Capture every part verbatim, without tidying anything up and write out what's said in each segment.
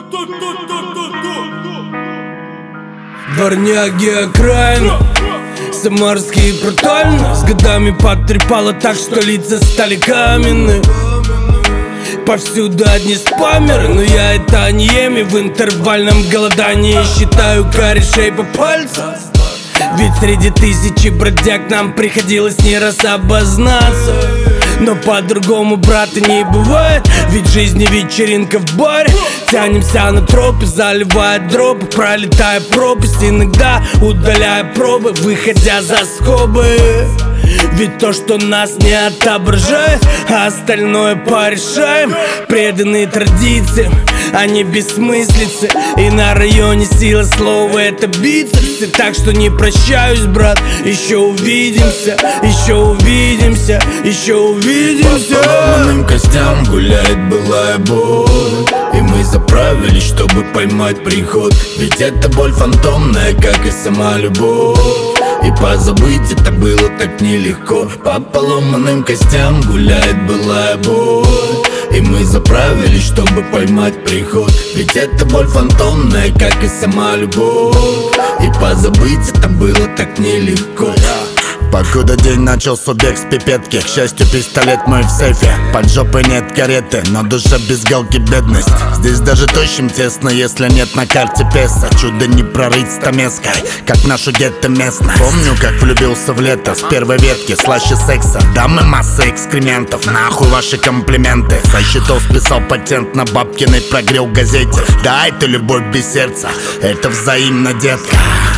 Дворняги окраин, самарские брутально. С годами потрепало так, что лица стали каменные. Повсюду одни спамеры, но я это не ем. И в интервальном голодании считаю корешей по пальцам. Ведь среди тысячи бродяг нам приходилось не раз обознаться. Но по-другому, брата, не бывает. Ведь жизнь не вечеринка в баре. Тянемся на тропе, заливая дропы, пролетая пропасть, иногда удаляя пробы, выходя за скобы. Ведь то, что нас не отображает, а остальное порешаем. Преданные традициям, а не бессмыслицы. И на районе сила слова — это бицепсы. Так что не прощаюсь, брат, еще увидимся, еще увидимся, еще увидимся. По поломанным костям гуляет былая боль, и мы заправились, чтобы поймать приход. Ведь это боль фантомная, как и сама любовь. И позабыть это было так нелегко. По поломанным костям гуляет былая боль, и мы заправились, чтобы поймать приход. Ведь это боль фантомная, как и сама любовь. И позабыть это было так нелегко. Покуда день начался бег с пипетки. К счастью, пистолет мой в сейфе. Под жопой нет кареты, но душа без галки бедность. Здесь даже тощим тесно, если нет на карте песо. Чудо не прорыть стамеской, как нашу гетто местно. Помню, как влюбился в лето с первой ветки, слаще секса. Дамы масса экскрементов, нахуй ваши комплименты. Со счетов списал патент на бабкиной прогрел в газете. Да, это любовь без сердца, это взаимно, детка.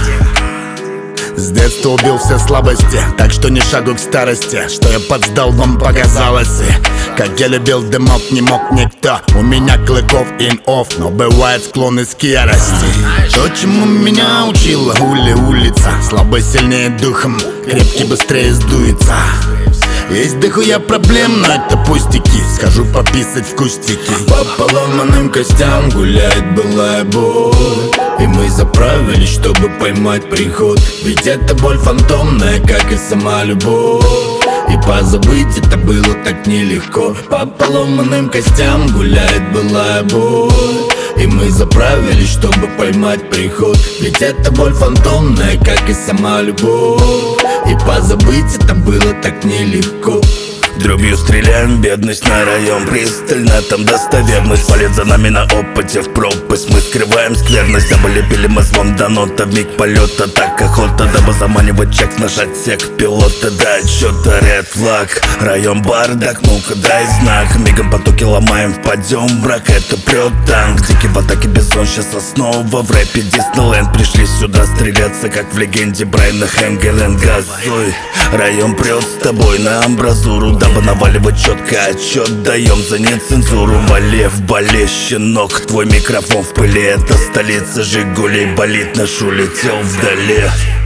С детства убил все слабости, так что не шагу к старости. Что я подсдал, вам показалось. И как я любил дымок, не мог никто. У меня клыков ин-офф, но бывает склонность к ярости. То, чему меня учила ули улица. Слабый сильнее духом, крепкий быстрее сдуется. Есть дохуя проблем, но это пустяки. Скажу пописать в кустики. По поломанным костям гуляет былая боль, и мы заправились, чтобы поймать приход. Ведь это боль фантомная, как и сама любовь. И позабыть это было так нелегко. По поломанным костям гуляет былая боль, и мы заправились, чтобы поймать приход. Ведь это боль фантомная, как и сама любовь. И позабыть это было так нелегко. Дробью стреляем, бедность на район пристально, там достоверность. Полет за нами на опыте в пропасть, мы скрываем скверность. Дабы лепили мы звон до нота, в миг полета, так охота. Дабы заманивать чек, наш отсек пилота. До отчета ред флаг, район бардак, ну-ка дай знак. Мигом потоки ломаем, впадем в брак, это прет танк. Дикий в атаке бизон, сейчас основа в рэпе Диснейленд. Пришли сюда стреляться, как в легенде Брайана Хэнгелен. Газуй, район прет с тобой на амбразуру. Дабы наваливать четко отчет, даем за нецензуру. Вале в бале, щенок, твой микрофон в пыли. Это столица Жигулей болит, наш улетел вдали.